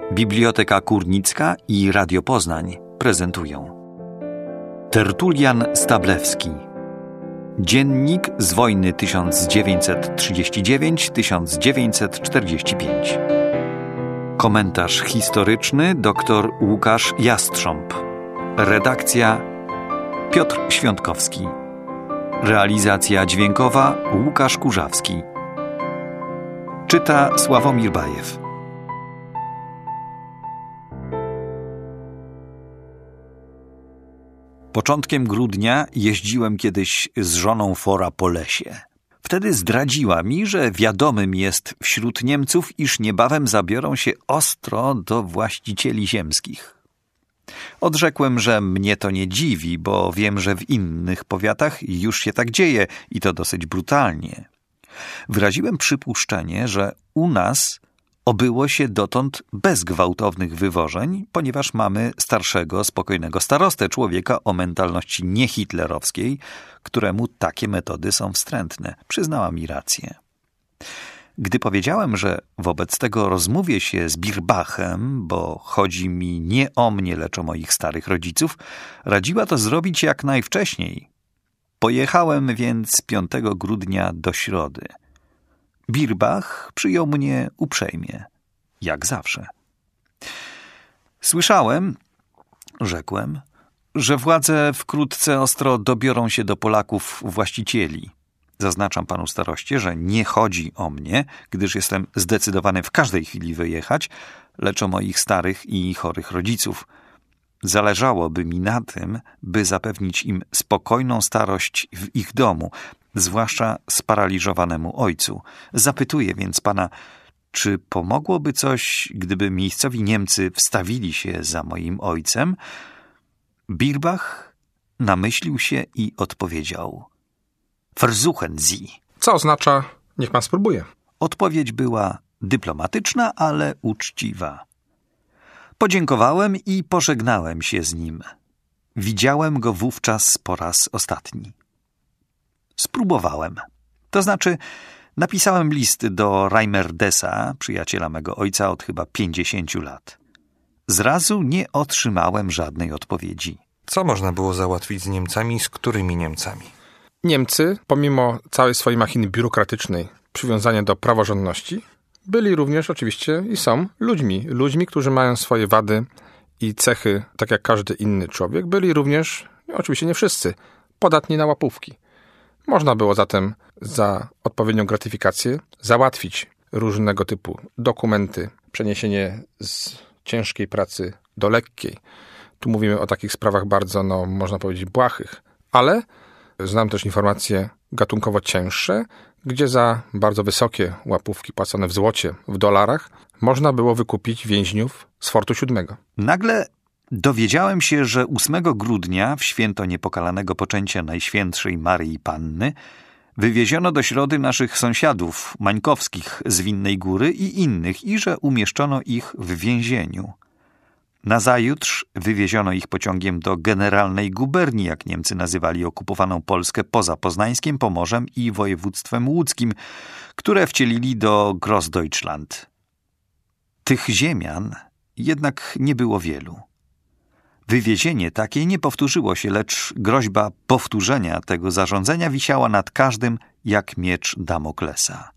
Biblioteka Kurnicka i Radio Poznań prezentują Tertulian Stablewski. Dziennik z wojny 1939-1945. Komentarz historyczny dr Łukasz Jastrząb. Redakcja Piotr Świątkowski. Realizacja dźwiękowa Łukasz Kurzawski. Czyta Sławomir Bajew. Początkiem grudnia jeździłem kiedyś z żoną fora po lesie. Wtedy zdradziła mi, że wiadomym jest wśród Niemców, iż niebawem zabiorą się ostro do właścicieli ziemskich. Odrzekłem, że mnie to nie dziwi, bo wiem, że w innych powiatach już się tak dzieje i to dosyć brutalnie. Wyraziłem przypuszczenie, że u nas obyło się dotąd bez gwałtownych wywożeń, ponieważ mamy starszego, spokojnego starostę, człowieka o mentalności niehitlerowskiej, któremu takie metody są wstrętne. Przyznała mi rację. Gdy powiedziałem, że wobec tego rozmówię się z Birbachem, bo chodzi mi nie o mnie, lecz o moich starych rodziców, radziła to zrobić jak najwcześniej. Pojechałem więc 5 grudnia do Środy. Birbach przyjął mnie uprzejmie, jak zawsze. Słyszałem, rzekłem, że władze wkrótce ostro dobiorą się do Polaków właścicieli. Zaznaczam panu staroście, że nie chodzi o mnie, gdyż jestem zdecydowany w każdej chwili wyjechać, lecz o moich starych i chorych rodziców. Zależałoby mi na tym, by zapewnić im spokojną starość w ich domu, zwłaszcza sparaliżowanemu ojcu. Zapytuję więc pana, czy pomogłoby coś, gdyby miejscowi Niemcy wstawili się za moim ojcem? Birbach namyślił się i odpowiedział: Versuchen Sie. Co oznacza, niech pan spróbuje. Odpowiedź była dyplomatyczna, ale uczciwa. Podziękowałem i pożegnałem się z nim. Widziałem go wówczas po raz ostatni. Spróbowałem. To znaczy, napisałem list do Reimerdesa, przyjaciela mego ojca od chyba 50 lat. Zrazu nie otrzymałem żadnej odpowiedzi. Co można było załatwić z Niemcami, z którymi Niemcami? Niemcy, pomimo całej swojej machiny biurokratycznej, przywiązania do praworządności, byli również oczywiście i są ludźmi, którzy mają swoje wady i cechy, tak jak każdy inny człowiek. Byli również, oczywiście nie wszyscy, podatni na łapówki. Można było zatem za odpowiednią gratyfikację załatwić różnego typu dokumenty, przeniesienie z ciężkiej pracy do lekkiej. Tu mówimy o takich sprawach bardzo, można powiedzieć, błahych. Ale znam też informacje gatunkowo cięższe, gdzie za bardzo wysokie łapówki płacone w złocie, w dolarach, można było wykupić więźniów z Fortu 7. Nagle dowiedziałem się, że 8 grudnia, w święto niepokalanego poczęcia Najświętszej Maryi Panny, wywieziono do Środy naszych sąsiadów Mańkowskich z Winnej Góry i innych i że umieszczono ich w więzieniu. Nazajutrz wywieziono ich pociągiem do Generalnej Guberni, jak Niemcy nazywali okupowaną Polskę poza Poznańskiem, Pomorzem i województwem łódzkim, które wcielili do Großdeutschland. Tych ziemian jednak nie było wielu. Wywiezienie takie nie powtórzyło się, lecz groźba powtórzenia tego zarządzenia wisiała nad każdym jak miecz Damoklesa.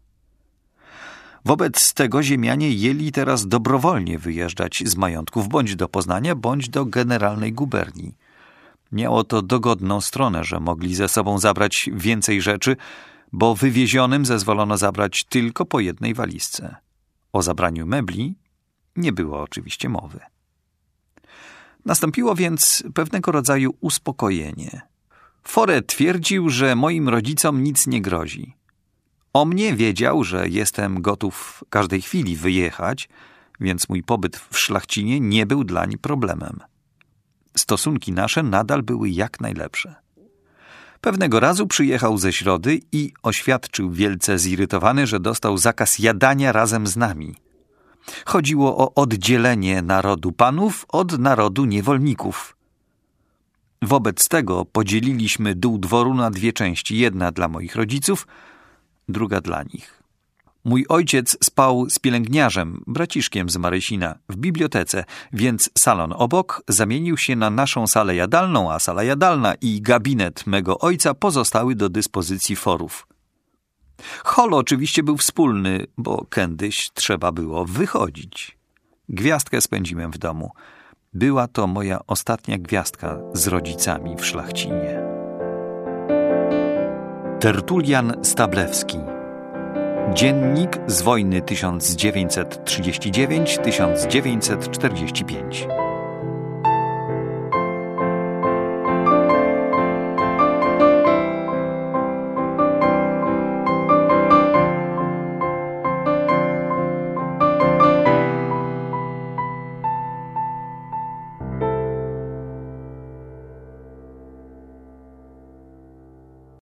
Wobec tego ziemianie jęli teraz dobrowolnie wyjeżdżać z majątków bądź do Poznania, bądź do Generalnej Guberni. Miało to dogodną stronę, że mogli ze sobą zabrać więcej rzeczy, bo wywiezionym zezwolono zabrać tylko po jednej walizce. O zabraniu mebli nie było oczywiście mowy. Nastąpiło więc pewnego rodzaju uspokojenie. Foret twierdził, że moim rodzicom nic nie grozi. O mnie wiedział, że jestem gotów każdej chwili wyjechać, więc mój pobyt w Szlachcinie nie był dlań problemem. Stosunki nasze nadal były jak najlepsze. Pewnego razu przyjechał ze Środy i oświadczył wielce zirytowany, że dostał zakaz jadania razem z nami. Chodziło o oddzielenie narodu panów od narodu niewolników. Wobec tego podzieliliśmy dół dworu na 2 części, jedna dla moich rodziców, druga dla nich. Mój ojciec spał z pielęgniarzem, braciszkiem z Marysina, w bibliotece, więc salon obok zamienił się na naszą salę jadalną, a sala jadalna i gabinet mego ojca pozostały do dyspozycji forów. Hol oczywiście był wspólny, bo kiedyś trzeba było wychodzić. Gwiazdkę spędziłem w domu. Była to moja ostatnia gwiazdka z rodzicami w Szlachcinie. Tertulian Stablewski. Dziennik z wojny 1939-1945.